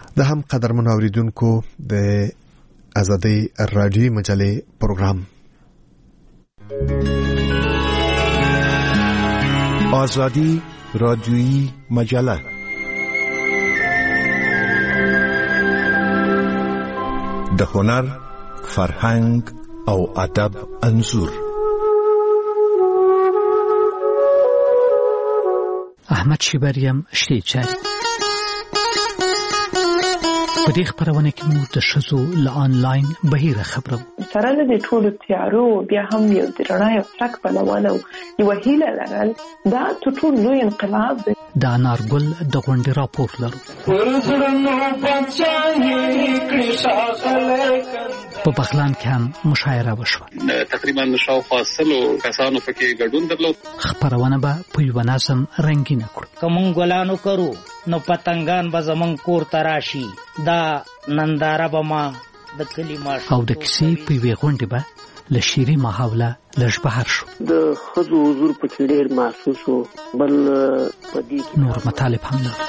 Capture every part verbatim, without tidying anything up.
د هم قدرمن اوریدونکو د ازادي رادیوي مجلې پروګرام آزادی رادیویی مجله د هنر، فرهنګ او ادب انځور. احمد شیبریم شته چاري په دې خبرونه کې مو د شزو ل انلاین بهیر خبرو سره له ټولو تیارو بیا هم یو د رڼا یو څرک په لوانو یو هیله لرل دا ټول لوی انقلاب دی. د انارګل د غونډې راپور لرو. په بغلان کې هم مشاعره وشوه. تقریبا شاوخوا سلو کسانو پکې ګډون درلود. خبرونه به په یو نظم رنگینه کړو. کوم ګلانو کرو نو پتنګان به زمون کور تراشي دا ننداره به ما د کلی ماش او د کیسې په وی غونډه به لشيري محاوله لږ بهر شو. د خزو حضور په ډېر محسوس او بل پدې نور مطالب هم نه.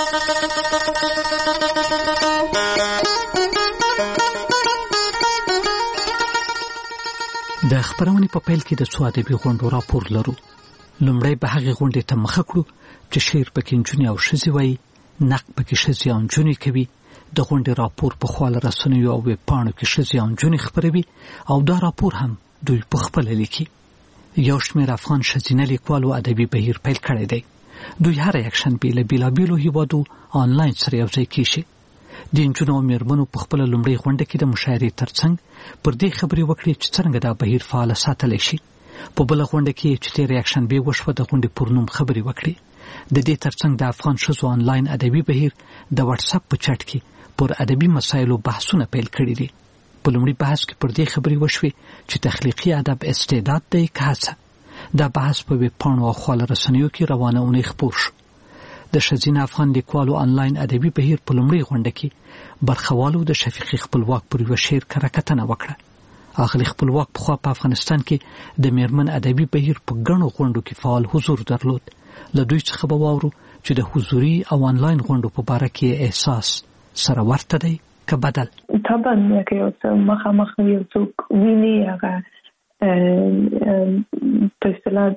د خبرونې په پیل کې د څو ادبي غونډو راپور لرو. لومړی به هغه غونډې ته مخه کړو چې شعر پکې نجونې او ښځې وایي، نقد پکې ښځې او نجونې کوي، د غونډې راپور په خواله رسنیو او ویب پاڼو کې ښځې او نجونې خپروي او دا راپور هم دوی په خپله لیکي. یو شمېر افغان ښځینه لیکوالو ادبي بهیر پیل کړی دی. دوی هر یکشنبې له بېلابېلو هیوادو آنلاین سره یوځای کېږي. د نجونو او مېرمنو په خپله لومړۍ غونډه کې د مشاعرې ترڅنګ پر دې خبرې وکړې چې څرنګه دا بهیر فعاله ساتلی شي. په بله غونډه کې چې تېره یکشنبې وشوه د غونډې پر نوم خبرې وکړې. د دې ترڅنګ د افغان ښځو آنلاین ادبي بهیر د واتساپ په چټ کې پر ادبي مسایلو بحثونه پیل کړي دي. په لومړي بحث کې پر دې خبرې وشوې چې تخلیقي ادب استعداد دی که هڅه. دا بحث په ویب پاڼو او خواله رسنیو کې روانه اونۍ خپور شو. د ښځینه افغان لیکوالو آنلاین ادبي بهیر په لومړۍ غونډه کې برخوالو د شفیقي خپلواک پر یو شعر کره کتنه وکړه. اغلی خپلواک پخوا په افغانستان کې د میرمن ادبي بهیر په ګڼو غونډو کې فعال حضور درلود. له دوی څخه به واورو چې د حضوري او آنلاین غونډو په باره کې احساس سره ورته دی که بدل. طبعا که یو څه مخامخ یو څوک ویني هغه په اصطلاح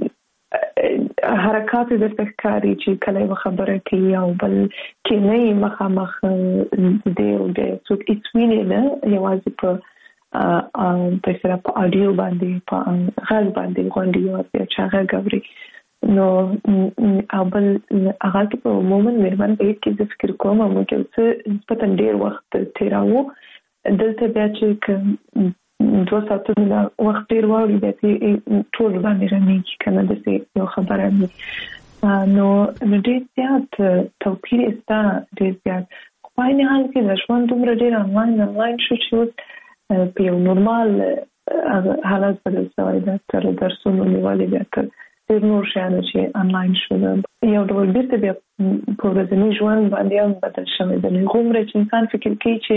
حرکات د ښکاري چې کله یو خبره کوي او بل کې نه مخامخ دی او د څوک هیڅ ویني نه یوازې په په اصطلاح په اډیو باندې په غږ باندې غونډې یوازې چې هغه ګوري نو او بل هغه په عموما مېرمن په کې د فکر کوم او کې څه نسبتا ډېر وخت تیراو دلته بیا چې دوه ساعتونه وخت ډېر واوري بیا ټول باندې رانیږي که نه داسې یو خبره وي نو ډېر زیات توپیر شته ډېر زیات. خو په عین حال کې د ژوند دومره ډېر آنلاین آنلاین شو چې اوس په یو نورمال حالت بدل شوی ده. تر درسونو نیولې بیا تر ډېر نور شیانو چې آنلاین شول یو ډول بېرته بیا په ورځني ژوند باندې هم بدل شوی ده. نو هغومره چې انسان فکر کوي چې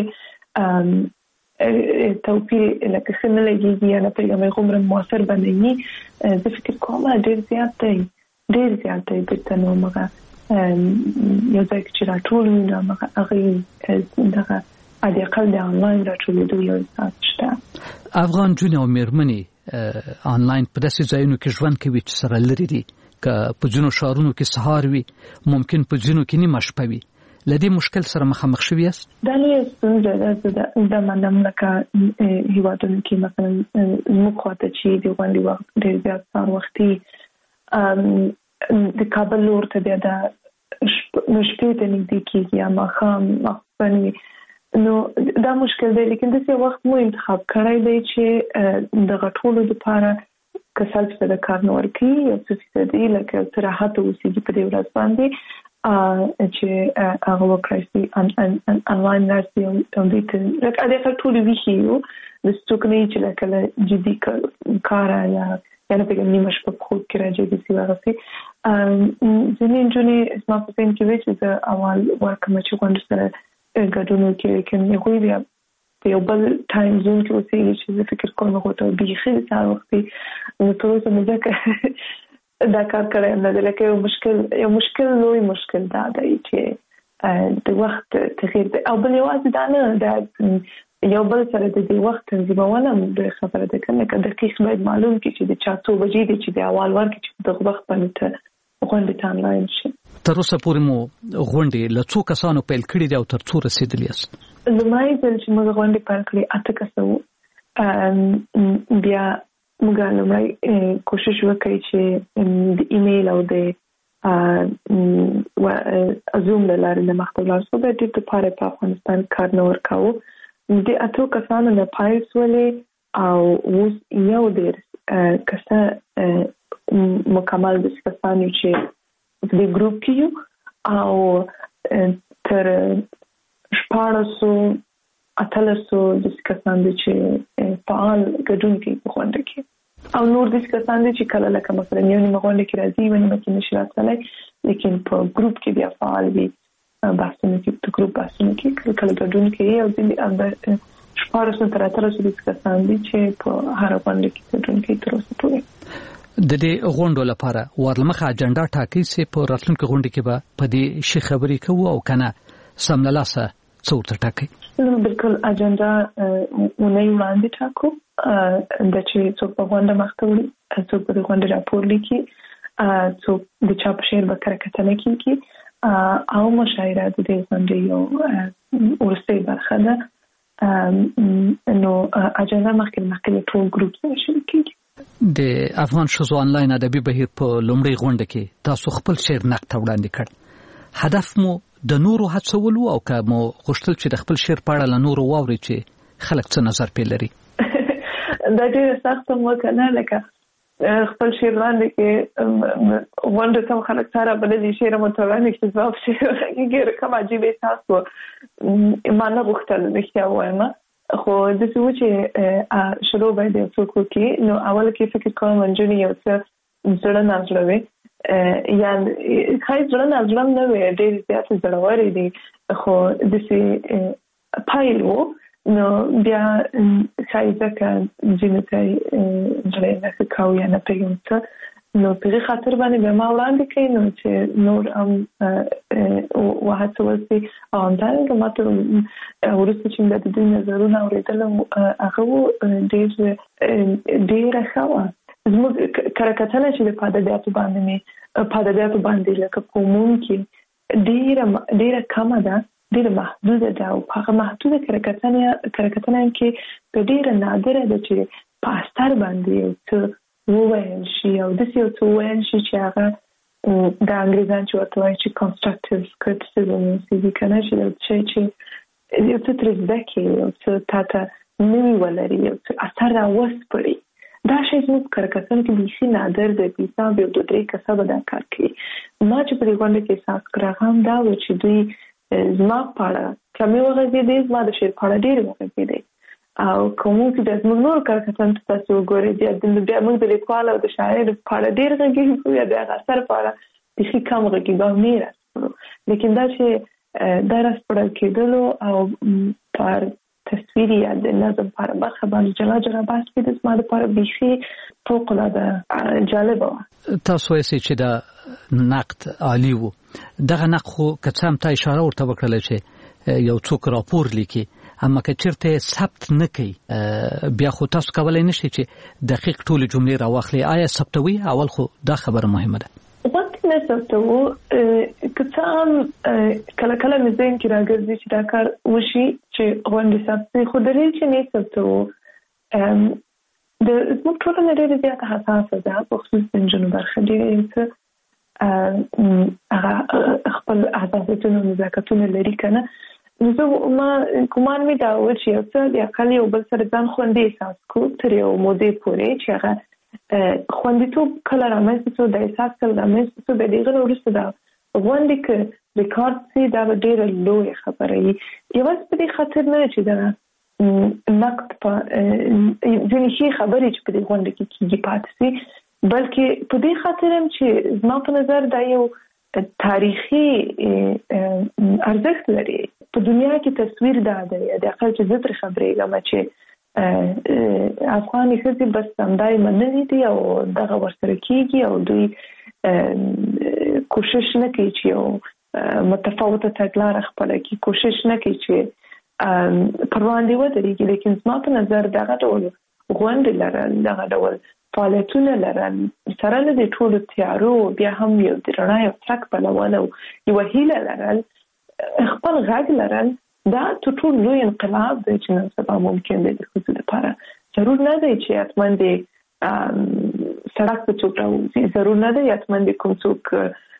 توپیر لکه ښه نه لګېږي یا نه پوهېږم هغومره مؤثر به نه وي. زه فکر کوم ډېر زیات دی ډېر زیات دی بېرته نو همغه یو ځای کې چې راټول وي نو همغه هغې دغه حداقل د آنلاین راټولېدو یو احساس شته. افغان نجونې او مېرمنې آنلاین په داسې ځایونو کې ژوند کوي چې سره لرې دي که په ځینو ښارونو کې سهار وي ممکن په ځینو کې نیمه شپه وي. له دې مشکل سره مخامخ شوي یاست؟ دا لویه ستونزه ده. زه دا منم لکه هېوادونو کې مثلا زموږ خواته چې د غونډې وخت ډېر زیات سهار وختي د کابل لور ته بیا دا شپې ته نږدې کېږي یا ماښام ماخوستن وي نو دا مشکل دی. لیکن داسې وخت مو انتخاب کړی دی چې دغه ټولو دپاره که سل فیصده کار نه ورکوي یو څه فیصدي لکه څه راحته اوسېږي په دې ورځ باندې چې هغه وکړی شي آنلاین راشي او دوی ته لکه حداقل ټولې ویښې یو داسې څوک نه وي چې لکه له جدي کاره یا یا نه پوهېږم نیمه شپه په خوب کې راجګې شي هغسې. ځینې نجونې زما په ذهن کې وې چې زه اول ورکړم چې غونډو سره ګډون وکړي لیکن هغوی بیا په یو بل ټایم زون کې اوسېږي چې زه فکر کوم هغو ته بیخي د سهار وختي نو تر اوسه مې ځکه دا کار کړی هم نه دی. لکه یو مشکل یو مشکل لوی مشکل دا دی چې د وخت تغییر دی او بل یوازې دا نه د یو بل سره د دې وخت تنظیمونه د خبره ده کنه که دقیق باید معلوم کړي چې د چا څو بجې دي چې د اول ورکړي چې دغه وخت باندې غونډې ته آنلاین شي. تر اوسه پورې مو غونډې له څو کسانو پیل کړي دي او تر څو رسېدلي یاست؟ لومړی ځل چې موږ غونډې پیل کړې اته کسه وو. بیا موږ لومړی کوشش وکړی چې د ایمیل او د زوم له لارې د مخ ته ولاړ شو. د دې لپاره په افغانستان کار نه ورکاوه. د اتو کسانو نه پیل شولې او اوس یو ډېر کسه مکمل د کسانو چې د ګروپ کې یو او تر شپاړسو اتلسو د کسان دي چې فعال ګډون کوي په غونډه کې او نور د کسان دي چې کله لکه مثلا یو نیمه غونډه کې راځي ونې مکه نشي راتللی لیکن په ګروپ کې بیا فعال وي بحثونه کې په ګروپ بحثونه کې کله ګډون کوي او د شپاړسو تر اتلسو د کسان دي چې په هر غونډه کې ګډون کوي تر اوسه پورې. د دې غونډو لپاره ورلمخه اجنډا ټاکي چې په راتلونکي غونډه کې به په دې شي خبرې کوو او کنه سم له لاسه څو ته ټاکي؟ نو بالکل اجنډا ونې وړاندې ټاکو د چې څوک په غونډه مخته وړي څوک په غونډه راپور لیکي څوک د چاپ شعر به کره کتنه کوي او مشاعره د دې غونډې یو ورسته برخه ده. نو اجنډا مخکې مخکې ټول ګروپ شریک کیږي. د افغان ښځو آنلاین ادبي بهیر په لومړۍ غونډه کې تاسو خپل شعر نقد ته وړاندې کړ. هدف مو د نورو هڅولو او که مو غوښتل چې د خپل شعر په اړه له نورو واوري چې خلک څه نظر پې لري؟ دا ډېره سخته مو که نه لکه خپل شعر وړاندې کې غونډه ته خلک سره بللي شعر مو ته وړاندې کړي ځواب شعر ډېر کوم عجیب احساس و. ما نه غوښتل رښتیا ووایم خو داسې و چې شروع باید یو څوک وکړي نو اول کې فکر کوم نجونې یو څه زړه نازړه وي یا ښایي زړه نازړه نه وي ډېرې زیاتې زړورې دي خو داسې پیل و نو بیا ښایي ځکه ځینو ته زړه یې نه کوو یا نه پوهېږم څه نو په دې خاطر باندې بیا ما وړاندې کړي نو چې نور هم وهڅول شي او همدارنګه ما ته وروسته چې مې د دوی نظرونه اورېدل هغه ډېر ډېره ښه وه. زموږ کره کتنه چې د په ادبیاتو باندې مې په ادبیاتو باندې لکه په عموم کې ډېره ډېره کمه ده ډېره محدوده ده او په هغه محدوده کره کتنه کره کتنه کې په ډېره نادره ده چې په اثر باندې یو څه وویل شي او داسې یو څه وویل شي چې هغه د انګریزان چې ورته وایي چې کنسټرکټیو کریټیسیزم وسیږي که نه چې یو شی چې یو څه ترې زده کړي یو څه تا ته نوي ولري یو څه اثر راوسپړي دا شی زموږ کره کتنه کې بیخي نادر دی. په حساب یو دوه درې کسه به دا کار کوي. ما چې په دې غونډه کې احساس کړی هغه هم دا و چې دوی زما په اړه کمې وغږېدې زما د شعر په اړه ډېرې وغږېدې او کوم چې د زموږ نور کار کتن تاسو وګورئ بیا موږ د لیکوال او د شاعر په اړه ډېر غږېږو یا د هغه اثر په اړه بیخي کم غږېږو او نه راسپړو لیکن دا چې دا راسپړل کېدلو او پر تصویر یا د نظم په اړه برخه باندې جلا جلا بحث کېده زما لپاره بیخي فوق‌العاده جالبه وه. تاسو وایئ چې دا نقد عالي و. دغه نقد خو که څه هم تا اشاره ورته وکړله چې یو څوک راپور لیکي اما که چیرته ثبت نه کوي بیا خو تاسو کولای نشئ چې دقیق ټول جملې راواخلئ. آیا ثبتوي؟ اول خو دا خبره مهمه ده. وخت نه ثبتوو که څه هم کله کله مې ذهن کې راګرځي چې دا کار وشي چې غونډې ثبت خو دلیل چې نه ثبتوو د زموږ ټولنه ډېره زیاته حساسه ده په خصوص د نجونو برخه ډېرې څه هغه خپل حساسیتونه نزاکتونه لري که نه زه ما ګمان مې دا و چې یو څه د اقل یو بل سره ځان خوندي احساس کړو تر یو مودې پورې چې هغه خوندیتوب کله رامنځته شو د احساس کله رامنځته شو د دغه وروسته دا غونډې که ریکارډ شي دا به ډېره لویه خبره وي یوازې په دې خاطر نه چې دا نقد په ځینې ښې خبرې چې په دې غونډه کې کېږي پاتې شي بلکې په دې خاطر هم چې زما په نظر دا یو تاریخي ارزښت لري په دنیا کې تصویر دا دی د اقل چې زه ترې خبرېږم چې افغاني ښځې بس همدای منلي دي او دغه ورسره کېږي او دوی کوشش نه کوي چې یو متفاوته تګلاره خپله کړي، کوشش نه کوي چې پر وړاندې ودرېږي. لیکن زما په نظر دغه ډول غونډې لرل، دغه ډول فعالیتونه لرل سره له دې ټولو تیارو بیا هم یو د رڼا یو څرک بلول او یوه هیله لرل، خپل غږ لرل، دا تر ټولو لوی انقلاب دی چې نن سبا ممکن دی د ښځو لپاره. ضرور نه دی چې حتما د سړک په څوک راوځي، ضرور نه دی حتما د کوم څوک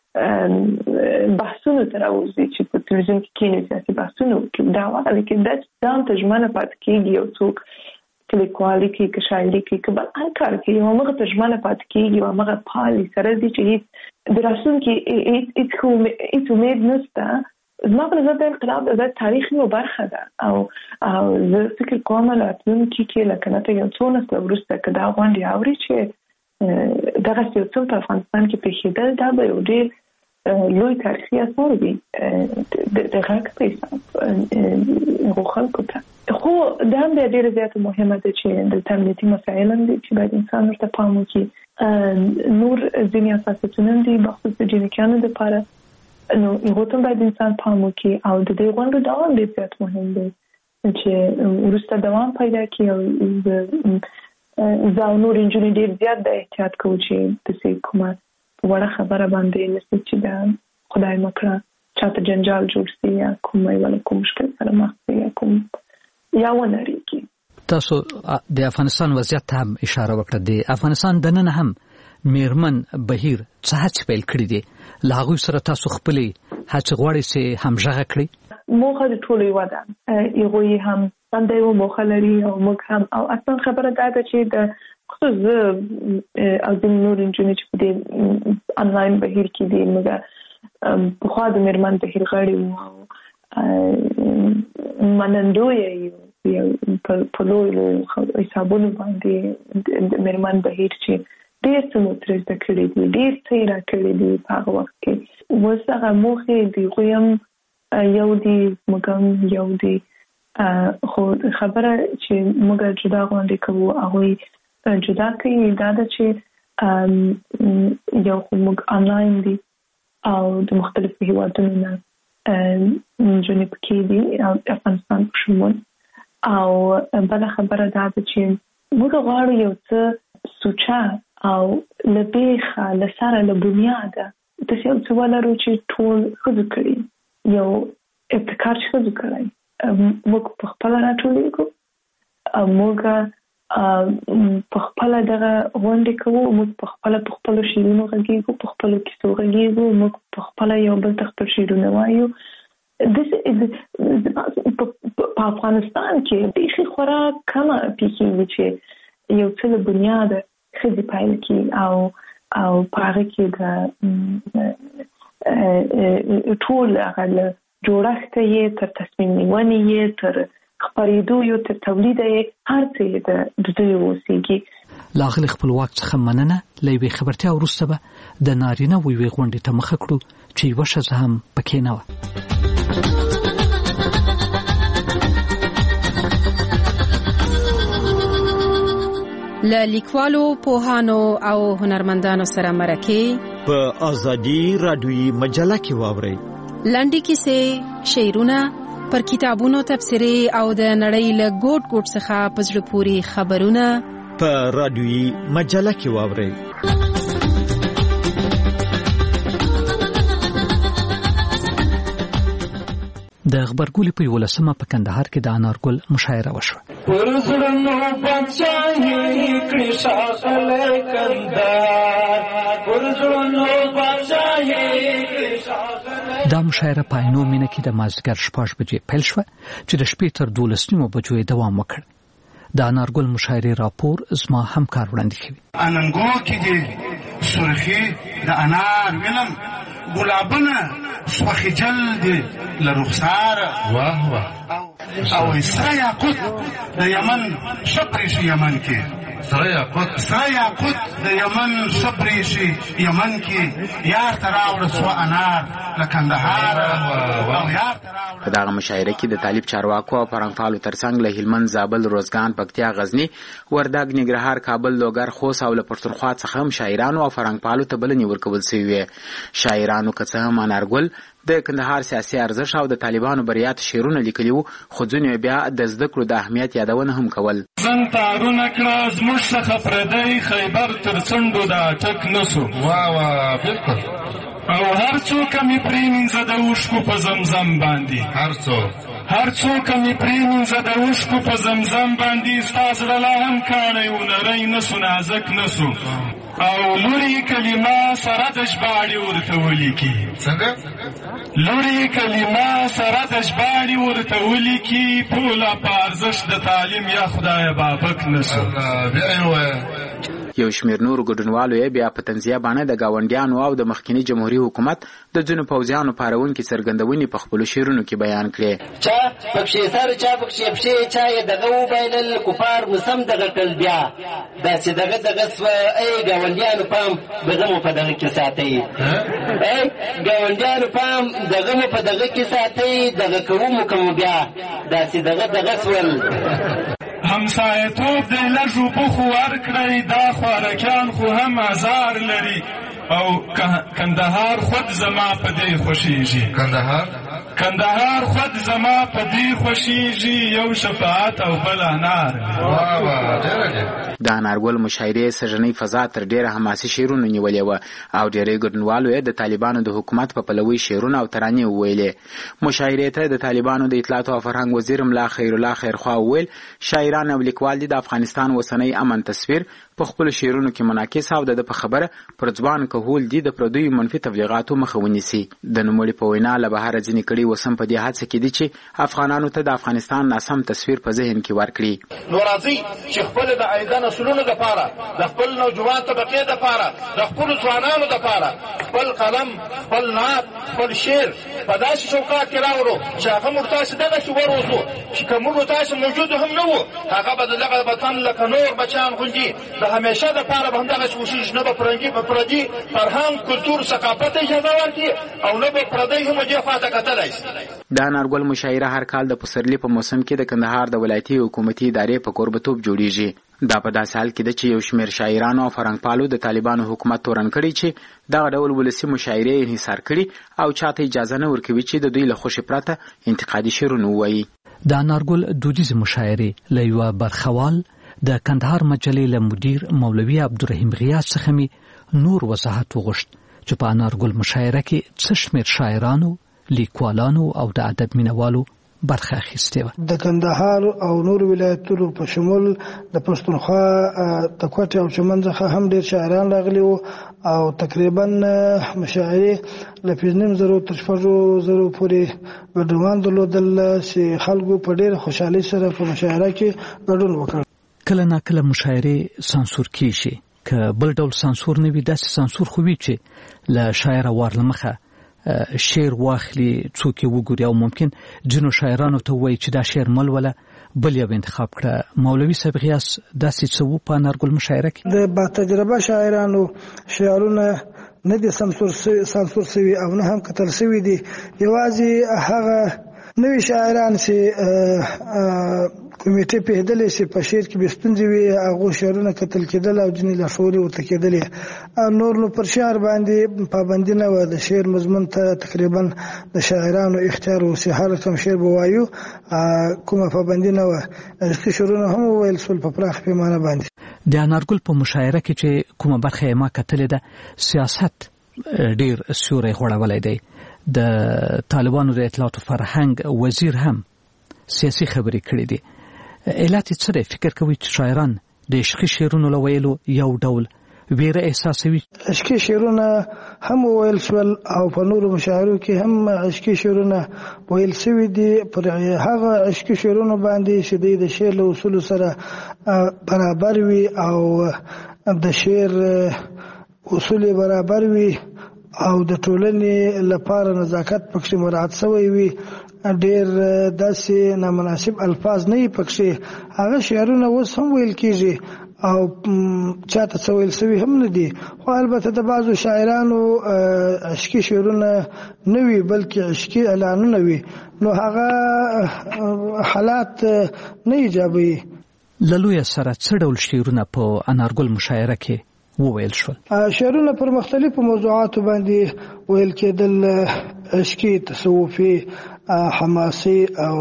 بحثونو ته راوځي چې په تلویزیون کې کینې سیاسي بحثونه وکړي. دا واقع دی چې دا ځان ته ژمنه پاتې کېږي، یو څوک چې لیکوالي کوي، که شاعري کوي، که بل هر کار کوي، یو همغه ته ژمنه پاتې کېږي او همغه پالي سره ځي چې هېڅ د راتلونکي هېڅ امید نشته. زما په نظر د انقلاب د تاریخ یوه برخه ده او او زه فکر کوم راتلونکي کې لکه نه ته یو څو نسله وروسته که دا غونډې اوري چې دغسې یو څه په افغانستان کې پېښېدل، دا به یو ډېر لوی تاریخي اثر وي د غږ په حساب هغو خلکو ته. خو دا هم ډېره زیاته مهمه ده چې دلته امنیتي مسایل هم دي چې باید انسان ورته پام وکړي. نور ځینې اساسیتونه هم دي بخصوص د جینیکیانو دپاره، نو هغو ته باید انسان پام وکړي او د دې غونډو دوام ډېر زیات مهم دی چې وروسته دوام پیدا کړي. او زه او نور نجونې ډېر زیات د احتیاط کوو چې داسې کومه وړه خبره باندې نسي چې د خدای مکړه چاته جنجال جوړ سي یا کوم یو کوم مشکل سره مخ سي یا کوم یا ونرېږي. تاسو د افغانستان وضعیت ته هم اشاره وکړه. د افغانستان دننه هم میرمن بهیر څه هڅې پیل کړي دي، له هغوی سره تاسو خپلې هڅې غواړئ چې همغږه کړئ؟ موخه د ټولو یوه ده، هغوی هم څنډه یوه موخه لري او موږ هم. او اصلا خبره دا ده چې د خصوص زه او ځینې نور نجونې چې په دې انلاین بهیر کې دي، موږ پخوا د میرمن بهیر غړي وو او منندویه یو په لویو حسابونو باندې د میرمن بهیر چې ډېر څه مو ترې زده کړي دي، ډېر څه یې راکړي دي په هغه وخت کې. اوس هغه موخې د هغوی هم یو دي، موږ هم یو دي. خو خبره چې موږ جدا غونډې کوو هغوی جدا کوي دا ده چې یو خو موږ آنلاین دي او د مختلفو هیوادونو نه نجونې پکې دي او افغانستان په شمول. او بله خبره دا ده چې موږ غواړو یو څه سوچه او له بیخه له سره له بنیاده داسې یو څه ولرو چې ټول ښځو کړي، یو ابتکار چې ښځو کړی، موږ په خپله راټولېږو، موږ په خپله دغه غونډې کوو، موږ په خپله په خپلو شعرونو غږېږو، په خپلو کیسو غږېږو، موږ په خپله یو بل ته خپل شعرونه وایو. په افغانستان کې بیخي خورا کمه پیښېږي چې یو څه له بنیاده ښځې پیل کړي او او په هغه کې د ټول هغه له جوړښته یې تر تصمیم نیونې یې تر خپرېدو یو تر تولیده یې هر څه یې د دوی اوسېږي. له هغه خپلواک څخه مننه. له یوې خبرتیا وروسته به د نارینه و یوې غونډې ته مخه کړو چې یوه ښځه هم پکې نه وه. له لیکوالو، پوهانو او هنرمندانو سره مرکې په ازادي رادیویي مجله کې واورئ. لنډې کیسې، شعرونه، پر کتابونو تبصرې او د نړۍ له ګوټ ګوټ څخه په زړه پورې خبرونه په رادیویي مجله کې واورئ. د غبرګولي په یولسمه په کندهار کې د انارګل مشاعره وشوه. ورزړنو بچای کړي شاغله کندهار، ورزړنو بچای کړي شاغله. دا مشاعره په عینو مینه کې د مازدیګر شپږ بجې پیل شوه چې د شپې تر دولس نیمو بجو یې دوام وکړ. د انارګل مشاعرې راپور زما همکار وړاندې کوي. اننګو کې دي سرخي د انار وینم، ګلابونه سوخي جلد لرخسار، واه واه او سره یاقوت د یمن شپري شي یمن کې، سره یاقوت سره یاقوت د یمن شپري شي یمن کې، یار تراوړ سو انار له کندهار او یار په دغه مشاعره کې د طالب چارواکو او فرهنګپالو ترڅنګ له هلمند، زابل، روزګان، پکتیا، غزني، وردګ، ننګرهار، کابل، لوګر، خوست او له پښتونخوا څخه هم شاعرانو او فرهنګپالو ته بلنې ورکول شوې وې. شاعرانو که څه هم انارګل د کندهار سیاسي ارزښت او د طالبانو بریات شعرونه لیکلي وو، خو ځینې بیا د زده کړو د اهمیت یادونه هم کول. زن تارونه کړه زموږ څخه پردی خیبر تر څنډو د اټک نسو. وا وا بالکل. او هر څوک مې پرېمینځه د اوښکو په زمزم باندې، هر څوک هر څوک مې پرېمینځه د اوښکو په زمزم باندې، ستا زړه لا هم کاڼی و نری نسو نازک نسو. او لورې کلمه سره د ژباړې ورته ولیکي. څنګه؟ لورې کلمه سره د ژباړې ورته ولیکي، پوله په ارزښت د تعلیم یا خدایه بابک نسو. بیا یې ووایه. یو شمېر نورو ګډونوالو یې بیا په طنزیه بڼه د ګاونډیانو او د مخکیني جمهوري حکومت د ځینو پوځیانو پارونکي څرګندونې په خپلو شعرونو کې بیان کړې. چا پکښې سر، چا پکښې پښې، چا یې دغه وبایلل کفار مسم دغه کړل بیا. داسې دغه دغه سوه ای ګاونډیانو پام دغه مو په دغه کې ساتئ، ای ګاونډیانو پام دغه مو په دغه کې ساتئ، دغه کوو مو کوو بیا. داسې دغه دغه سول. همسایتوب دی لږ اوبه خو ورکړئ، دا خوارکیان خو هم ازار لري. او کندهار خود زما په دې خوښیږي. کندهار کندهار خود زما په دې خوښیږي، یو شفاعت او بل انار. د انارګل مشاعرې سږنۍ فضا تر ډېره حماسي شعرونو نیولې وه او ډېری ګډونوالو یې د طالبانو د حکومت په پلوي شعرونه او ترانې وویلې. مشاعرې ته د طالبانو د اطلاعاتو او فرهنګ وزیر ملا خیرالله خیرخوا وویل شاعران او لیکوال دي د افغانستان اوسنی امن تصویر په خپلو شعرونو کې منعکس او د په خبره پر ځوان کهول دي د پردیو منفي تبلیغاتو مخه ونیسي. د نوموړي په وینا له بهره ځینې کړي وسم په دې هڅه کې دي چې افغانانو ته د افغانستان ناسم تصویر په ذهن کې ورکړي. نو راځي چې خپل د عایده نسلونو دپاره، د خپل نوجوان طبقې دپاره، د خپلو ځوانانو دپاره خپل قلم، خپل نعت، خپل شعر په داسې چوکاټ کې راوړو چې هغه موږ تاسې دغسې وروځو چې که موږ تاسې موجود هم نه وو، هغه به د دغه وطن لکه نور بچیان غوندې د همیشه دپاره به همدغسې وشیږي، نه به پرنګي په پردي فرهنګ، کلتور، ثقافت اجازه ورکړي او نه به پردی هم دې خوا ته کتلی شي. د انارګل مشاعره هر کال د پسرلي په موسم کې د کندهار د ولایتي حکومتي ادارې په کوربتوب جوړیږي. دا په داسې حال کې ده چې یو شمېر شاعرانو او فرهنګپالو د طالبانو حکومت تورن کړي چې دغه ډول ولسي مشاعرې انحصار کړي او چاته اجازه نه ورکوي چې د دوی له خوښې پرته انتقادي شعرونه ووایي. د انارګل دودیزې مشاعرې له یوه برخوال د کندهار مجلې له مدیر مولوي عبدالرحیم غیاث څخه مې نور وضاحت وغوښت چې په انارګل مشاعره کې څه شمېر شاعرانو، لیکوالانو او د ادب مینوالو برخه اخیستې وه. د کندهار او نور ولایتونو په شمول د پښتونخوا د کوټې او چمن څخه هم ډېر شاعران راغلي وو او تقریبا مشاعرې له پنځه نیم زرو تر شپږو زرو پورې ګډونوال درلودل چې خلکو په ډېره خوشحالۍ سره په مشاعره کې ګډون وکړ. کله ناکله مشاعرې سانسور کیږي، که بل ډول سانسور نه وي داسې سانسور خو وي چې له شاعره وار له مخه شعر واخلي، څوک یې وګوري او ممکن ځینو شاعرانو ته ووایي چې دا شعر ملوله بل یو انتخاب کړه. مولوي صاحب غیاث داسې څه وو په انارګل مشاعره کې؟ د با تجربه شاعرانو شعرونه نه دي سانسور سوي او نه هم کتل سوي دي، یوازې هغه نوي شاعران چې کمیټې پیښدلې چې په شعر کې به ستونزې وي هغو شعرونه کتل کېدل او ځینې لارښوونې ورته کېدلې. نور نو پر شعر باندې پابندي نه وه، د شعر مضمون ته تقریبا د شاعرانو اختیار و چې هر کوم شعر به وایو، کومه پابندي نه وه. عشقي شعرونه هم وویل سول په پراخ پیمانه باندې. د انارګل په مشاعره کې چې کومه برخه یې ما کتلې ده، سیاست ډېر سیوری غوړولی دی. د طالبانو د اطلاعاتو فرهنګ وزیر هم سیاسي خبرې کړې دي. علت یې څه دی؟ فکر کوي چې شاعران د عشقي شعرونو له ویلو یو ډول ویره احساسوي؟ عشقي شعرونه هم ویل شول او په نورو مشاعرو کې هم عشقي شعرونه ویل شوي دي. پر هغه عشقي شعرونو باندې چې د شعر له اصولو سره برابر وي او د شعر اصول برابر وي او د ټولنې لپاره نزاکت پکې مراعات شوی وي، ډېر داسې نامناسب الفاظ نه وي پکې، هغه شعرونه اوس هم ویل کېږي او چاته څه ویل سوي هم نه دي. خو البته د بعضو شاعرانو عشقي شعرونه نه وي بلکې عشقي اعلانونه وي، نو هغه حالات نه ایجابوي. له لویه سره څه ډول شعرونه په انارګل مشاعره کې وویل شول؟ شعرونه پر مختلفو موضوعاتو باندې ویل کېدل، عشقي، تصوفي، حماسي او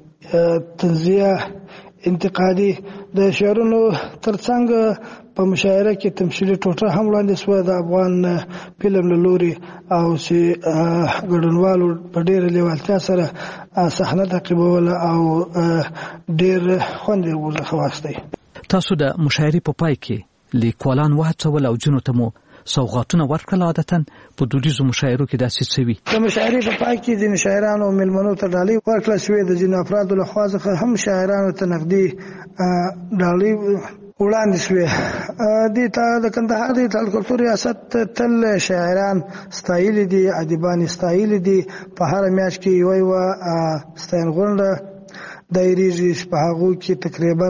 تنزیه، انتقادي. د شعرونو ترڅنګ په مشاعره کې تمثیلي ټوټه هم وړاندې شوه د افغان فلم له لوري، او چې ګډونوالو په ډېره لیوالتیا سره صحنه تعقیبوله او ډېر خوند یې ورڅخه واخیستی. تاسو د مشاعرې په پای کې لیکوالان وهڅول او ځینو ته مو سوغاتونه ورکړل. عادتاً په دودیزو مشاعرو کې داسې څه وي؟ د مشاعرې په پای کې ځینې شاعرانو او مېلمنو ته ډالۍ ورکړل شوې. د ځینو افرادو له خوا څخه هم شاعرانو ته نغدي ډالۍ وړاندې شوې. دې ته د کندهار د اطلاعات کلتور ریاست تل شاعران ستایلي دي، ادیبان ستایلي دي. په هره میاشت کې یوه یوه ستاینغونډه دایریږي، په هغو کې تقریبا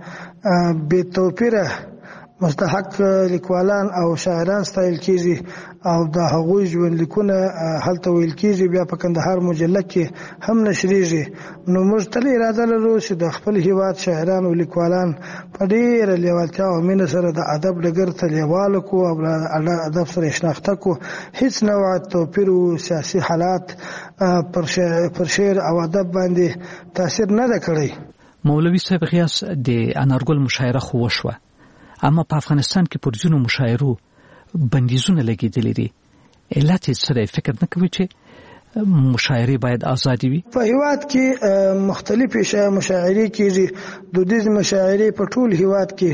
بې توپیره مستحق لیکوالان او شاعران ستایل کیږي او د هغوی ژوندلیکونه هلته ویل کیږي، بیا په کندهار مجله کې هم نشریږي. نو موږ تل اراده لرو چې د خپل هیواد شاعران او لیکوالان په ډېره لیوالتیا او مینه سره د ادب ډګر ته لیواله کړو او له ادب سره شناخته کړو. هیڅ نوع توپیر او سیاسي حالات پر شعر او ادب باندې تاثیر نه ده کړی. مولوي صاحب غیاث، د انارګل مشاعره خو وشوه، اما په افغانستان کې پر ځینو مشاعرو بندیزونه لګېدلي دي. علت یې څه دی؟ فکر نه کوي چې مشاعرې باید آزادې وي؟ په هیواد کې مختلفې مشاعرې کېږي. دودیزې مشاعرې په ټول هیواد کې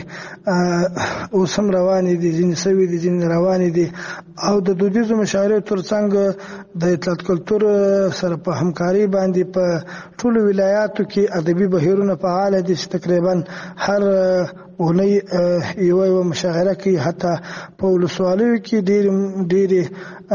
اوس هم روانې دي، ځینې سوي دي، ځینې روانې دي. او د دودیزو مشاعرې ترڅنګ د اطلاعات کلتور سره په همکارۍ باندې په ټولو ولایاتو کې ادبي بهیرونه فعال دي چې تقریبا هر اونۍ یوه یوه مشاعره کوي. حتی په ولسوالیو کې ډېرې ډېرې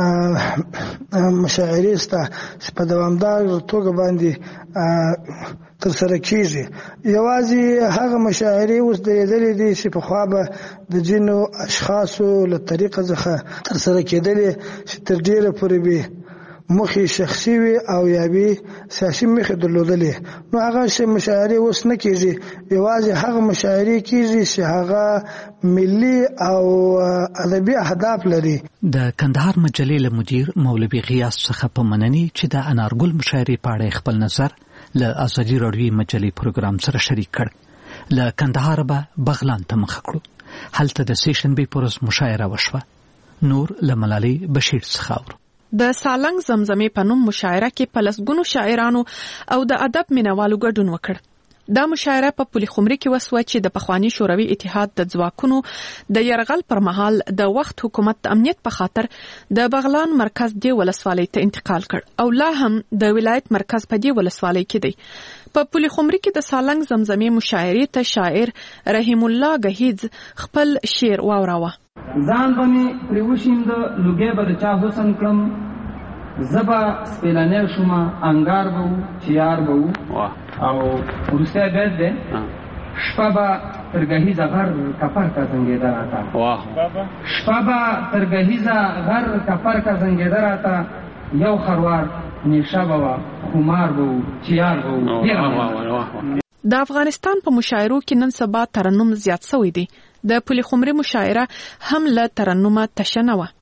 مشاعرې شته چې په دوامداره توګه باندې ترسره کیږي. یوازې هغه مشاعرې اوس درېدلې دي چې پخوا به د ځینو اشخاصو له طریقه څخه ترسره کېدلې چې تر ډېره پورې به مخې شخصي وي او یا به سیاسي مخې درلودلې. نو هغه مشاعرې اوس نه کېږي، یوازې هغه مشاعرې کېږي چې هغه ملي او ادبي اهداف لري. د کندهار مجلې له مدیر مولوي غیاث څخه په مننې چې د انارګل مشاعرې په اړه خپل نظر له ازادي راډیوي مجلې پروګرام سره شریک کړ. له کندهار به بغلان ته مخ کړو. هلته د سې شنبې په ورځ مشاعره وشوه. نور له ملالۍ بشیر څخه اورو. د سالنګ زمزمې په نوم مشاعره کې په لسګونو شاعرانو او د ادب مینوالو ګډون وکړ. دا مشاعره په پولي خمري کې وسوه چې د پخوانی شوروي اتحاد د ځواکونو د یرغل پر مهال د وخت حکومت د امنیت په خاطر د بغلان مرکز دی ولسوالۍ ته انتقال کړ او لا هم د ولایت مرکز په دی ولسوالۍ کې دی. په پولي خمري کې د سالنګ زمزمې مشاعرې ته شاعر رحیم الله غهیز خپل شعر واوراوه. ځان به مې پرې وشیند، لوګی به د چا حسن کړم، زبا سپیلنی شومه، انګار به و چې یار به و. او وروستی بیت دی، شپه به تر ګهیزه غر کفر کا زنګېده راته، شپه به تر ګهیزه غر کفر کا زنګېده راته، یو خروار نیشه به وه، خمار به و چې یار به و. د افغانستان په مشاعرو کې نن سبا ترنم زیات شوی دی. د پولي خمري مشاعره هم له ترنمه تشه نه وه.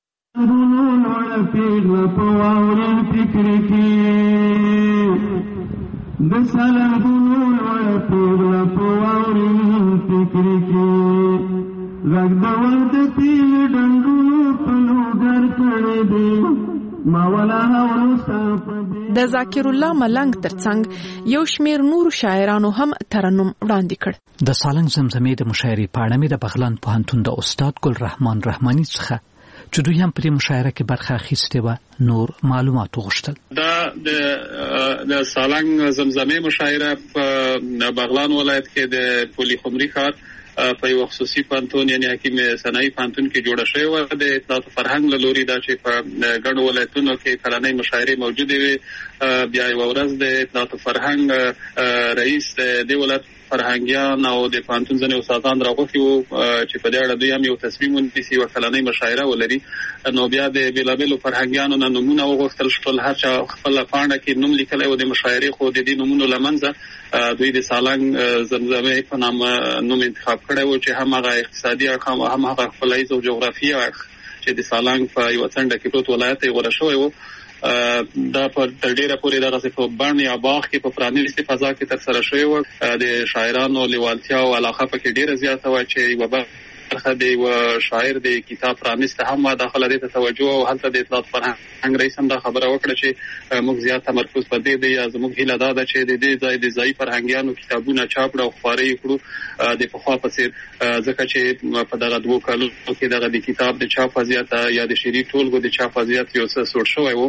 د ذاکر الله ملنګ ترڅنګ یو شمیر نور شاعرانو هم ترنم وړاندې کړ. د سالنګ زمزمې د مشاعرې په اړه مې د بغلان پوهنتون د استاد ګل رحمان رحماني څخه چې دوی هم په مشاعره کې برخه اخیستې وه نور معلومات وغوښتل. دا د د سالنګ زمزمې مشاعره په بغلان ولایت کې د پولي خمري ښار په یو خصوصي پوهنتون یعنی حکیم صنایي پوهنتون کې جوړه شوې وه. د اطلاعات فرهنګ له لوري دا چې په ګڼو ولایتونو کې کلنۍ مشاعرې موجودې وې. بیا یوه ورځ د اطلاعات فرهنګ رئیس د دې ولایت فرهنګیان او د پانتون ځنې استادان راغوښتي وو چې په دې اړه دوی هم یو تصمیم ونیسي او کلنۍ مشاعره ولري. نو بیا د بېلابېلو فرهنګیانو نه نومونه وغوښتل شول، هر چا خپله پاڼه کې نوم لیکلی و د مشاعرې، خو د دې نومونو له منځه دوی د سالنګ زمزمې په نامه نوم انتخاب کړی و چې هم هغه اقتصادي اړخ او هم هغه خپلایز او جغرافیایي اړخ چې د سالنګ په یوه څنډه کې پروت ولایت یې غوره شوی و. دا په تر ډیره پورې دغسې په بڼ یا باغ کې په پرانیستې فضا کې ترسره شوی و. د شاعرانو لیوالتیا او علاقه پکې ډیره زیاته وه چې یوه برخه د یوه شاعر د کتاب پرانیسته هم داخله دې ته توجه او هلته د اطلاعات فرهنګ رئیس هم دا خبره وکړه چې موږ زیات تمرکز پر دې دی. زموږ هیله دا ده چې د دې ځای د ځایي فرهنګیانو کتابونه چاپ کړو او خپاره یې کړو د پخوا په څېر، ځکه چې په دغه دوو کالونو کې دغه د کتاب د چاپ وضعیت یا د شعري ټولګو د چاپ وضعیت یو څه سوړ شوی و.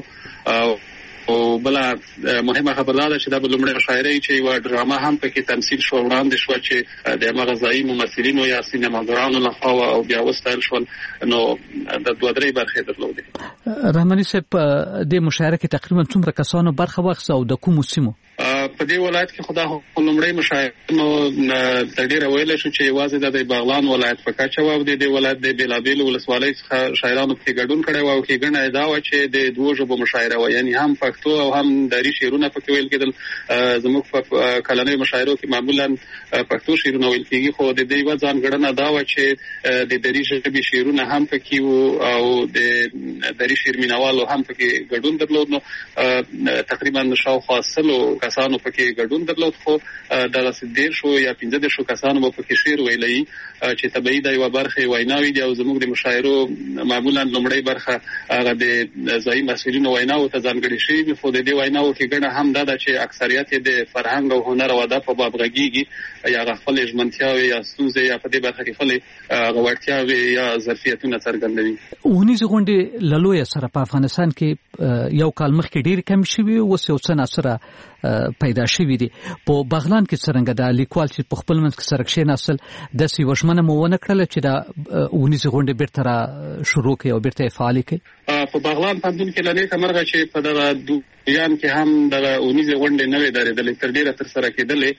او بله مهمه خبر دا ده چې دا به لومړۍ مشاعره چې یوه ډرامه هم پکې تمثیل شوه وړاندې شوه چې د همغه ځایي ممثلینو یا سینماګرانو لخوا او بیا وستایل شول. نو د دوه درې برخې درلودې. رحماني صاحب په دې مشاعره کې تقریبا څومره کسانو برخه واخیسته او د کومو سیمو؟ په دې ولایت کې خدا لومړی مشاعره نو تر ډېره ویلی شو چې یوازې د بغلان ولایت په کچه وه او د دې ولایت د بېلابېلو ولسوالیو څخه شاعرانو پکې ګډون کړی و او ښېګڼه یې دا وه چې د دوو ژبو مشاعره وه، یعنې هم پښتو او هم داري شعرونه پکې ویل کېدل. زموږ په کلنیو مشاعرو کې معمولا پښتو شعرونه ویل کېږي، خو د دې یوه ځانګړنه دا وه چې د داري ژبې شعرونه هم پکې وو او د داري شعر مینوالو هم پکې ګډون درلود. نو تقریبا شاوخوا سلو کسانو پکې ګډون درلود، خو دغسې دېرشو یا پنځه دېرشو کسانو به پکې شعر ویلی چې طبیعي دا یوه برخه ویناوې دي او زموږ د مشاعرو معمولا لومړۍ برخه هغه د ځایي مسؤلینو ویناوو ته ځانګړې شوي وي، خو د دې ویناوو ښېګڼه هم دا ده چې اکثریت یې د فرهنګ او هنر او ادب په باب غږېږي، یا هغه خپلې ژمنتیاوې یا ستونزې یا په دې برخه کې خپلې هغه وړتیاوې یا ظرفیتونه څرګندوي. اونیزې غونډې له لویه سره په افغانستان کې یو کال مخکې ډېرې کمې شوي، اوس یو څه ناصره پیدا شوي دي. په بغلان کې څرنګه دا لیکوال چې په خپل منځ کې سره کښېناستل داسې یوه ژمنه مو ونه کړله چې دا اونیزې غونډې بېرته را شروع کړي او بېرته یې فعالې کړي؟ په بغلان پوهنتون کې له نیکه مرغه چې په دغه دویان کې هم دغه اونیزې غونډې نه وې درېدلې، تر ډېره ترسره کېدلې.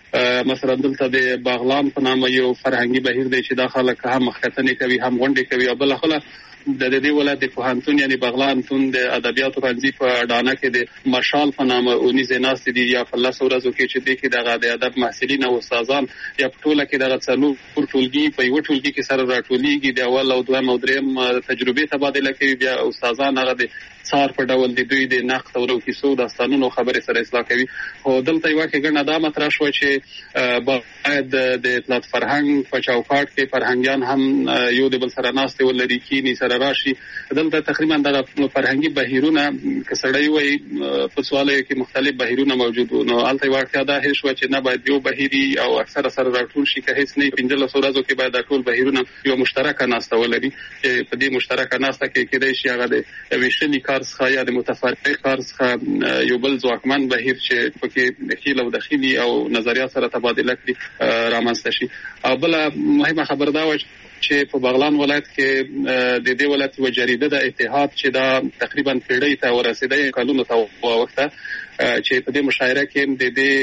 مثلا دلته د باغلان په نامه یو فرهنګي بهیر دی چې دا خلک هم مخکتنې کوي هم غونډې کوي. او بله خله د دې ولایت د پوهنتون یعنې بغلان پوهنتون د ادبیاتو پوهنځي په ډانه کې د مارشال په نامه اونیزې ناستې دي، یا په لسو ورځو کې چې دې کې دغه د ادب محصلین او استادان یا په ټوله کې دغه څلور ټولګي په یوه ټولګي کې سره راټولېږي، د اول او دویم او دریم تجربې تبادله کوي، بیا استادان هغه د څار په ډول د دوی د نقد او کیسو داستانونو خبرې سره اصلاح کوي. خو دلته یوه ښېګڼه دا مطرح شوه چې باید د اطلاعات فرهنګ په چوکاټ کې فرهنګیان هم یو د بل سره ناستې ولري، کینې سره راشي. دلته تقریبا دغه فرهنګي بهیرونه که سړی وایي په سوالیو کې مختلف بهیرونه موجود وو، نو هلته یوه اړتیا دا هېڅ شوه چې نه باید یو بهیري او اکثره سره راټول شي، که هېڅ نه پنځلسو ورځو کې باید دا ټول بهیرونه یوه مشترکه ناسته ولري چې په دې مشترکه ناسته کې کېدای شي هغه د ویشلي کار څخه یا د متفرق کار څخه یو بل ځواکمن بهیر چې پکې خیل او دخیلي او نظریات سره تبادله کړي رامنځته شي. او بله مهمه خبر دا وه چې په بغلان ولایت کې د دې ولایت یوه جریده د اتحاد چې دا تقریبا پیړۍ ته ورسېده، کلونو ته واوښته، چې په دې مشاعره کې د دې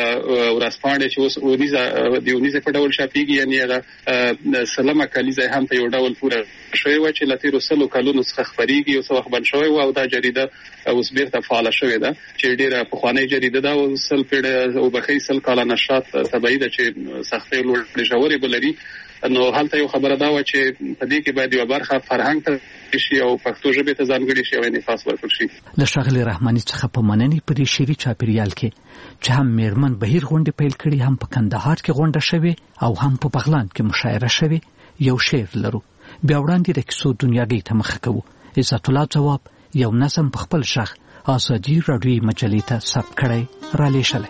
ورځپاڼې چې اوس اونیزه د اونیزې په ډول چاپېږي، یعنې هغه سلمه کلیزه هم په یو ډول پوره شوې وه چې له تېرو سلو کلونو څخه خپرېږي، یو څه وخت بند شوی و او دا جریده اوس بېرته فعاله شوې ده چې ډېره پخوانۍ جریده ده او سل پیړۍ وبښئ سل کاله نشرات طبیعي ده چې سختۍ لوړې ژورې به لري. نو هلته یو خبره دا وه چې په دې کې باید یوه برخه فرهنګ ته شي او پښتو ژبې ته ځانګړې شي او انعکاس ورکړل شي. له ښاغلي رحماني څخه په مننې په دې شعري چاپېریال کې چې هم میرمن بهیر غونډې پیل کړي، هم په کندهار کې غونډه شوې او هم په بغلان کې مشاعره شوې، یو شعر لرو. بیا وړاندې د کیسو دنیاګۍ ته مخه کوو. عزت الله ځواب یو نظم په خپل غږ ازادي راډیویي مجلې ته ثبت کړی رالیږلی.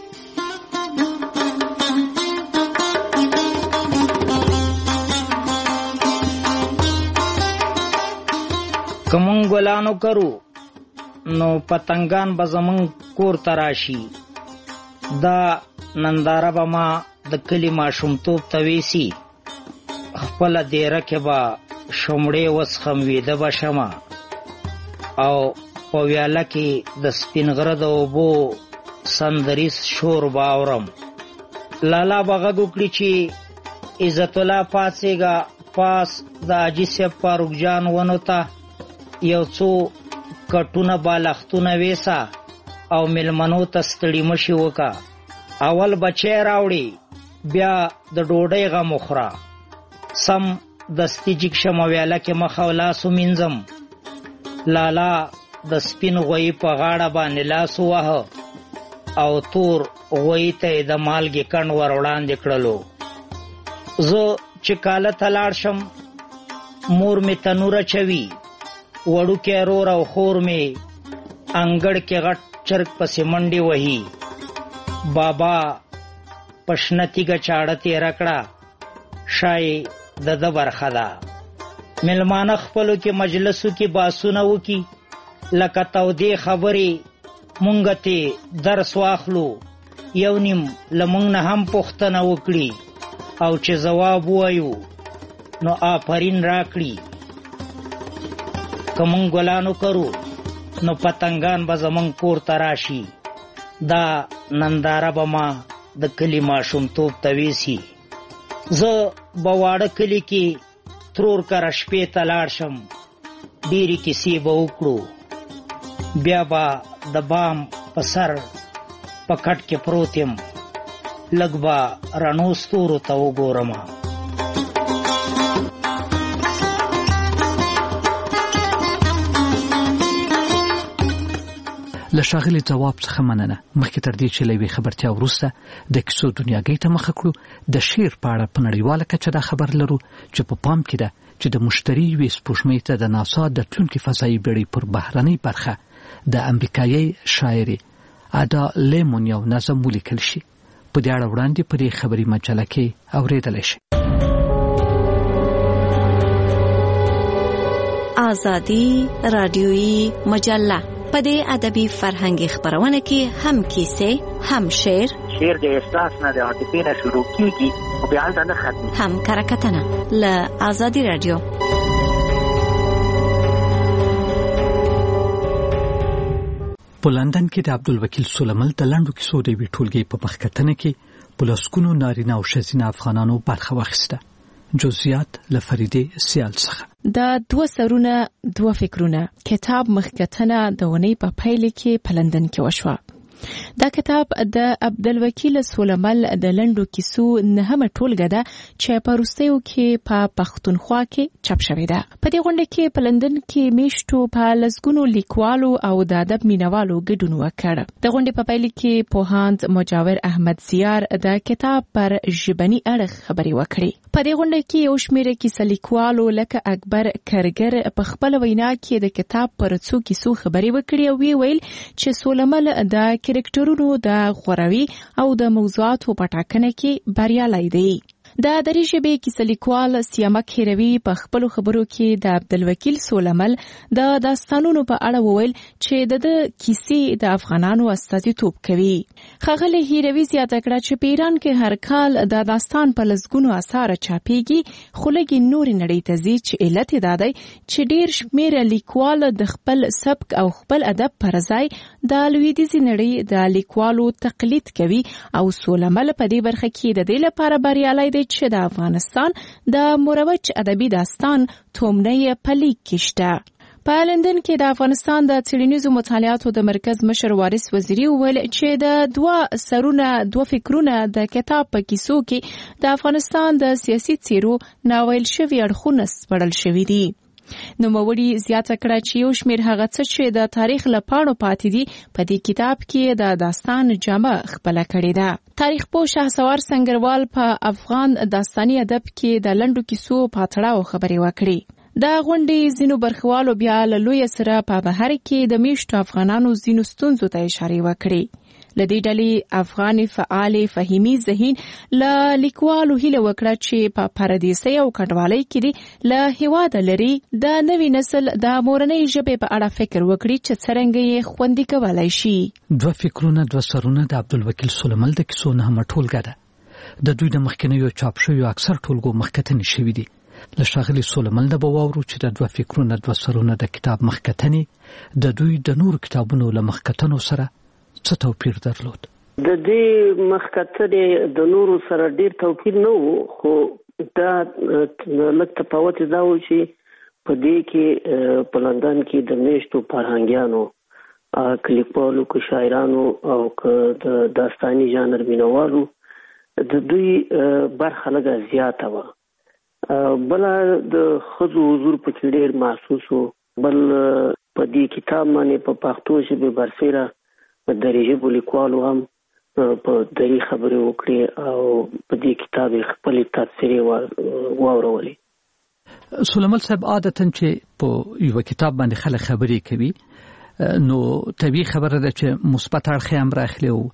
که مونږ ګلانو کرو نو پتنګان به زمونږ کور ته راشي، دا ننداره به ما د کلي ماشومتوب ته ویسي، خپله دیره کې به شمړې وڅښم ویده به شمه، او په ویاله کې د سپین غره د اوبو سندریز شور به اورم، لالا بغږ وکړي چې عزت الله پاڅېږه، پاس د حاجي صاحب فاروق جان ونو ته یو څو کټونه بالښتونه ویسا او میلمنو ته ستړي مشي وکړه. اول بچی راوړي، بیا د ډوډۍ غم وخوره. سم دستي جګ شم ویاله کې مخ او لاس ومینځم. لالا د سپین غویي په غاړه باندې لاس وواهه او تور غویي ته یې د مالګې کڼ ور وړاندې کړلو. زه چې کاله ته لاړ شم، مور مې تنور اچوي، وړوکی رور او خور مې انګړ کې غټ چرګ پسې منډې وهي. بابا په شنه تیږه چاړه تېره کړه، شای د ده برخه ده. میلمانه خپلو کې مجلسو کې باسونه وکي، لکه تودې خبرې مونږ ته درس واخلو، یو نیم له مونږ نه هم پوښتنه وکړي او چې ځواب ووایو نو آفرین راکړي. که مونږ ګلانو کرو نو پتنګان به زمونږ کور ته راشي. دا ننداره به ما د کلي ماشومتوب ته ویسي. زه به واړه کلي کې ترور کره شپې ته لاړ شم، ډېرې کیسې به وکړو. بیا به د بام په سر په کټ کې پروت یم، لږ به رڼو ستورو ته وګورم. له ښاغلي ځواب څخه مننه. مخکې تر دې چې له یوې خبرتیا وروسته د کیسو دنیاګۍ ته مخه کړو، د شعر په اړه په نړیواله کچه دا خبر لرو چې په پام کې ده چې د مشتري یوې سپوږمۍ ته د ناسا د تلونکي فضایي بېړۍ پر بهرنۍ برخه د امریکایي شاعرې ادا لیمون یو نظم ولیکل شي. په دې اړه وړاندې په دې خبري مجله کې اورېدلی شي. آزادي رادیویي مجله په دې ادبي فرهنګي خبرونه کې هم کیسې، هم شعر. شعر د احساس نه د عاطفې نه شروع کیږي او بیا هلته نه ختمي. هم کرکټنه له آزادي رادیو. په لندن کې د عبدالوکیل سولمل د لنډو کیسو د یوې ټولګې په مخکتنه کې په لسګونو نارینه او ښځینه افغانانو برخه واخیسته. جزئیات له فریدې سیال څخه. دا دوه سرونه دوه فکرونه کتاب مخکتنه د ونې په پیل کې په لندن کې وشوه. دا کتاب د عبدالوکیل سولمل د لنډو کیسو نهمه ټولګه ده چې په وروستیو کې په پښتونخوا کې چاپ شوې ده. په دې غونډه کې په لندن کې میشتو په لسګونو لیکوالو او د ادب مینوالو ګډون وکړ. د غونډې په پیل کې پوهاند مجاور احمد زیار د کتاب پر ژبني اړخ خبرې وکړې. په دې غونډه کې یو شمېر کیسه لیکوالو لکه اکبر کرګر په خپل وینا کې د کتاب پر څو کیسو خبرې وکړې او وی ویل چې سولمل د کرکټرونو د غوروي او د موضوعاتو په ټاکنه کې بریالی دی. د دري ژبې کیسه لیکوال سیامک هیروي په خپلو خبرو کې د عبدالوکیل سولمل د داستانونو په اړه وویل چې د کیسې د افغانانو استازیتوب کوي. ښاغلی هیروي زیاته کړه چې په ایران کې هر کال د داستان په لسګونو اثار چاپېږي، خو لږې نورې نړۍ ته ځي چې علت یې دا دی چې ډېر شمېر لیکوال د خپل سبک او خپل ادب پر ځای د لویدیځې نړۍ د لیکوالو تقلید کوي او سولمل په دې برخه کې د دې لپاره بریالی دی چې د افغانستان د مروج ادبي داستان تومنه په لیک کې شته. په لندن کې د افغانستان د څېړنیزو مطالعاتو د مرکز مشر وارث وزیري وویل چې د دوه سرونه دوه فکرونه د کتاب په کیسو کې د افغانستان د سیاسي څیرو ناویل شوي اړخونه سپړل شوي دي. نوموړي زیاته کړه چې یو شمېر هغه څه چې د تاریخ له پاڼو پاتې دي په دې کتاب کې د داستان جامه خپله کړې ده. تاریخ پوه شهسوار سنگروال په افغان داستاني ادب کې د لنډو کیسو په تړاو خبرې وکړې. دا غونډې ځینو برخوالو بیا له لویه سره په بهر کې د میشتو افغانانو ځینو ستونزو ته اشارې وکړې. له دې ډلې افغان فعال فهیمي ذهین له لیکوالو هیله وکړه چې په پردیسۍ او کډوالۍ کې دي له هیواده لري د نوي نسل د مورنۍ ژبې په اړه فکر وکړي چې څرنګه یې خوندي کولای شي. دوه فکرونه دوه سرونه د عبدالوکیل سولمل د کیسو نهمه ټولګه ده. د دوی د مخکینیو چاپ شویو اکثر ټولګو مخکتنې شوي دي. له ښاغلي سولمل نه به واورو چې د دوه فکرونه دوه سرونه د کتاب مخکتنې د دوی د نورو کتابونو له مخکتنو سره څه توپیر درلود. د دې مخکته د نورو سره ډیر توپیر نه وو، خو دا لږ تفاوت دا و چې په دې کې په لندن کې د میشتو فرهنګیانو، کلیپالو، که شاعرانو او که د داستاني ژانر مینوالو د دوی برخه لږه زیاته وه. بله د ښځو حضور پکې ډېر محسوس و. بل په دې کتاب باندې په پښتو ژبې برسېره دري ژبو لیکوالو هم په دري خبرې وکړې او په دې کتاب یې خپلې تبصرې واورولې. سلیمان صاحب، عادتاً چې په یو کتاب باندې خلک خبرې کوي نو طبیعي خبره ده چې مثبت اړخ هم راخلي او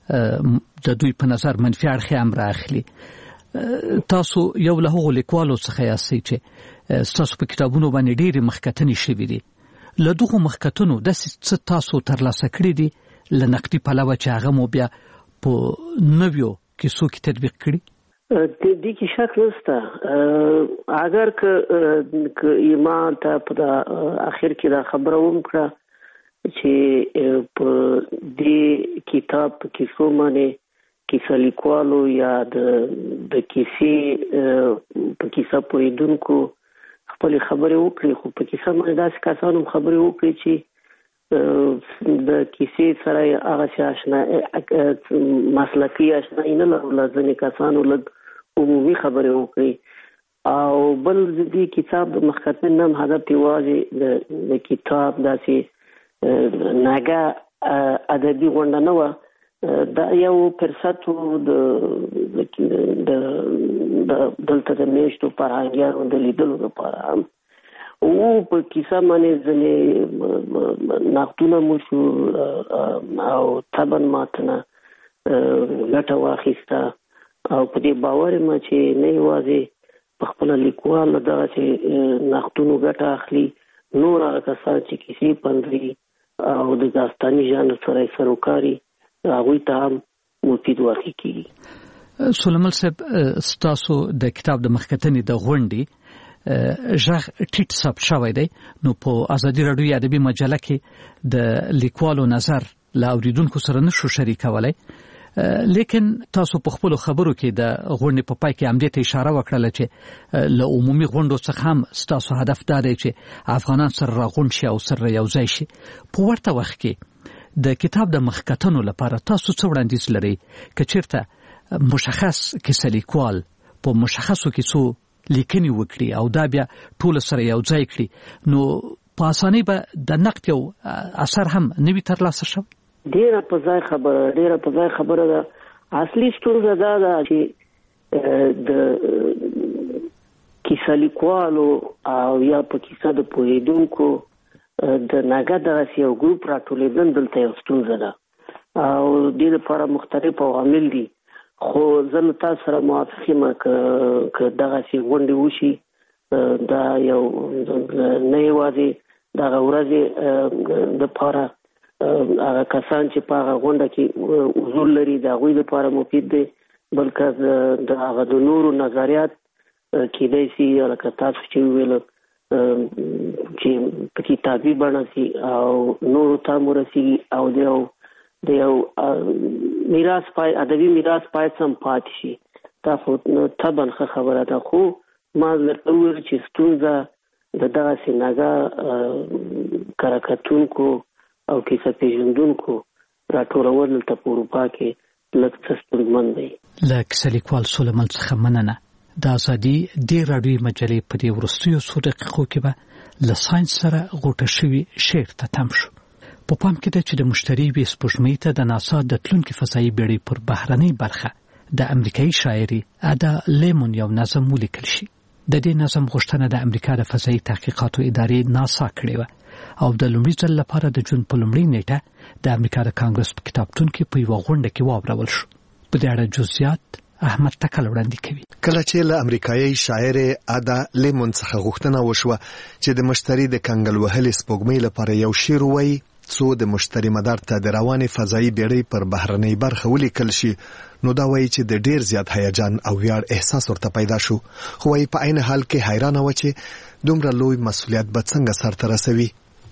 د دوی په نظر منفي اړخ هم راخلي. تاسو یو له هغو لیکوالو څخه یاستئ چې ستاسو په کتابونو باندې ډېرې مخکتنې شوي دي. له دغو مخکتنو داسې څه تاسو ترلاسه کړي دي له نقدي پلوه چې هغه مو بیا په نویو کیسو کې تطبیق کړي؟ د دې کې شک نشته. اگر که ایمان ته په اخر کې دا خبره وکړه چې په دې کتاب په کیسو باندې کیسه لیکوالو یا د د کیسې په کیسه پوهېدونکو خپلې خبرې وکړي، خو په کیسه باندې داسې کسانو خبرې وکړي چې د کیسې سره هغه چې آشنا مسلکي آشنایي نه لرله، ځینې کسانو لږ عمومي خبرې وکړي. او بل د دې کتاب د مخکتن هم هدف یوازې د کتاب داسې ناګه ادبي غونډه نه وه، دا یو فرصت و د دلته د میشتو فرهنګیانو د لیدلو لپاره هم. او په کیسه باندې ځینې نقدونه مو شو او طبعا ماته نه ګټه واخیسته او په دې باور یم چې نه یوازې په خپله لیکوال دغه چې نقدونو ګټه اخلي، نور هغه کسان چې کیسې پنځوي او د داستاني ژانر سره یې سروکاري هغوی ته هم مفید واقع کېږي. سلیمان صاحب، ستاسو د کتاب د مخکتنې د غونډې ژغ ټیټ ثبت شوی دی، نو په ازادي راډیو ادبي مجله کې د لیکوالو نظر له اوریدونکو سره نشو شریکولی، لیکن تاسو په خپلو خبرو کې د غونډې په پای کې همدې ته اشاره وکړله چې له عمومي غونډو څخه هم ستاسو هدف دا دی چې افغانان سره راغونډ شي او سره یو ځای شي. په ورته وخت کې د کتاب د مخکتنو لپاره تاسو څه وړاندیز لرئ؟ که چېرته مشخص کیسه لیکوال په مشخصو کیسو لیکنې وکړي او دا بیا ټول سره یو ځای کړي، نو په اسانۍ به د نقد یو اثر هم نوي ترلاسه شوی؟ ډېره په ځای خبره ډېره په ځای خبره ده. اصلي ستونزه دا ده چې د کیسه لیکوالو او یا په کیسه د پوهېدونکو د ناګه دغسې یو ګروپ راټولېدل دلته یو ستونزه ده او دې لپاره مختلف عوامل دي. خو زه له تاسو سره موافق یم که دغسې غونډې وشي، دا یو نه یوازې دغه ورځې دپاره هغه کسان چې په هغه غونډه کې حضور لري د هغوی لپاره مفید دی، بلکې د هغه د نورو نظریات کېدای شي لکه تاسو چې وویل چې په کتابي بڼه شي او نورو ته هم ورسېږي او د یو د یو میراث پای ادبي میراث باید سم پاتې شي. دا خو طبعا ښه خبره ده، خو ما درته وویل چې ستونزه د دغسې ناګه کره کتونکو او کیسه پېژندونکو راټولول دلته په اروپا کې لږ څه ستونزمن دی. له کیسه لیکوال سلیمان څخه مننه. د ازادي دې راډیوي مجلې په دې وروستیو څو دقیقو کې به له ساینس سره غوټه شوي شعر ته تم شو. په پام کې ده چې د مشتري وي سپوږمۍ ته د ناسا د تلونکي فضایي بیړۍ پر بهرنۍ برخه د امریکایي شاعري ادا لیمون یو نظم ولیکل شي. د دې نظم غوښتنه د امریکا د فضایي تحقیقاتو ادارې ناسا کړې وه او د لومړي ځل لپاره د جون په لومړۍ نیټه د امریکا د کانګرس په کتابتون کې په یوه غونډه کې واورول شو. په دې اړه جزئیات احمد تکل وړاندې کوي. کله چې له امریکایي شاعر ادا لیمون څخه غوښتنه وشوه چې د مشتري د کنګل وهلې سپوږمۍ لپاره یو شعر ووایي څو د مشتري مدار ته د روانې فضایي بیړۍ پر بهرنۍ برخه ولیکل شي، نو دا وایي چې د ډیر زیات هیجان او ویاړ احساس ورته پیدا شو، خو وایي په عین حال کې حیرانه و چې دومره لوی مسؤلیت به څنګه سرته رسوي.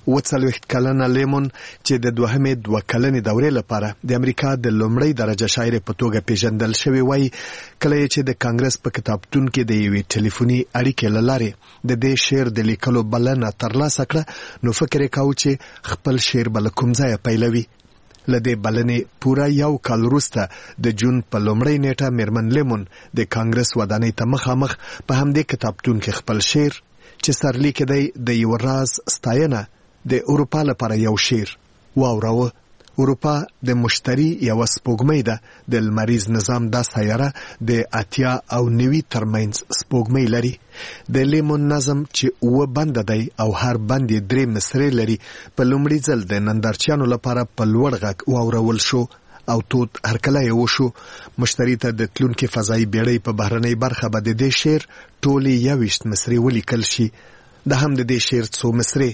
وڅلوېښت کلنه لیمون چې د دوهمې دوه کلنې دورې لپاره د امریکا د لومړۍ درجه شاعر په توګه پیژندل شوی وای، کله چې د کانګرس په کتابتون کې د یوې ټلیفوني اړیکې له لارې د دې شعر د لیکلو بلنه ترلاسه کړه، نو فکر یې کاوه چې خپل شعر به له کوم ځایه پیلوي. له دې بلنې پوره یو کال وروسته د جون په لومړۍ نیټه میرمن لیمون د کانګرس ودانۍ ته مخامخ په همدې کتابتون کې خپل شعر چې سرلیک دی د یو راز ستاینه د اروپا لپاره یو شعر واوراوه. اروپا د مشتری یو سپوږمۍ ده. د لمریز نظام دا سیاره د اتیا او نوي ترمنځ سپوږمۍ لري. د لیمون نظم چې اوه بند دی او هر بند یې درې مصرې لري، په لومړي ځل د نندارچیانو لپاره په لوړ غږ واورول شو او تود هرکلی یې وشو. مشتری ته د تلونکي فضایي بیړۍ په بهرنۍ برخه به د دې شعر ټولې یوویشت مصرې ولیکل شي. د هم د دې شعر څو مصرې: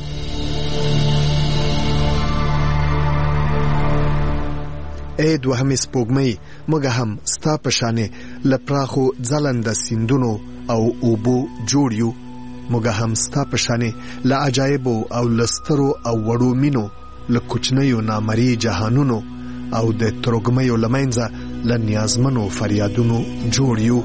ای دوهمې سپوږمۍ، موږ هم ستا په شانې له پراخو ځلنده سیندونو او اوبو جوړ یو. موږ هم ستا په شانې له عجایبو او له سترو او وړو مینو، له کوچنیو نامرئي جهانونو او د ترږمیو له منځه له نیازمنو فریادونو جوړ یو.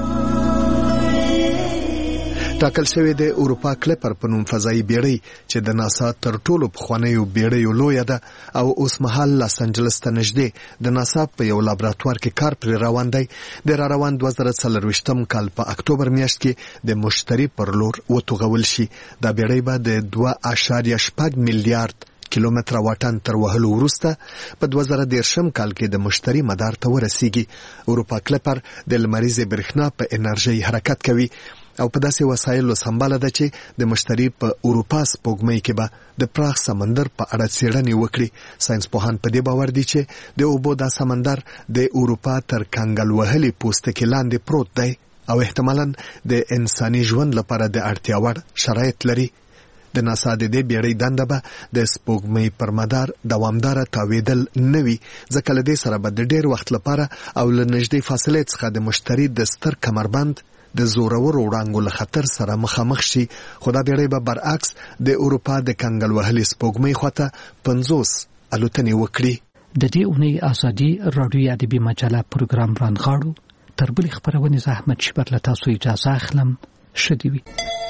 ټاکل شوې د اروپا کلیپر په نوم فضایي بیړۍ چې د ناسا تر ټولو پخوانیو بیړیو لویه ده او اوس مهال لاس انجلس ته نږدې د ناسا په یو لابراتوار کې کار پرې روان دی. د را روان دوه زره څلرویشتم کال په اکتوبر میاشت کې د مشتری پر لور وتوغول شي. دا بیړۍ به د دوه اعشاریه شپږ میلیارد کیلومتره واټن تر وهلو وروسته په دوه زره دېرشم کال کې د مشتری مدار ته ورسیږي. اروپا کلیپر د لمریزې برېښنا په انرژۍ حرکت کوي او په داسې وسایلو سمباله ده چې د مشتری په اروپا سپوږمۍ کې به د پراخ سمندر په اړه څېړنې وکړي. ساينس پوهان په دې باور دي چې د اوبو دا سمندر د اروپا تر کنګل وهلي پوستکي لاندې پروت دی او احتمالاً د انساني ژوند لپاره د اړتیا وړ شرایط لري. د ناسا د دې بیړۍ دنده به د سپوږمۍ پر مدار دوامداره تاویدل نه وي، ځکه له دې سره به د ډېر وخت لپاره او له نږدې فاصلې څخه د مشتری د ستر کمربند د زورورو وړانګو له خطر سره مخامخ شي. خو دا بیړۍ به برعکس د اروپا د کنګل وهلي سپوږمۍ خواته پنځوس الوتنې وکړي. د دې اونۍ ازادي راډیو ادبي مجله پروګرام رانغاړو. تر بلې خبرونې زه احمد شبر له تاسو اجازه اخلم. ښه دې وي.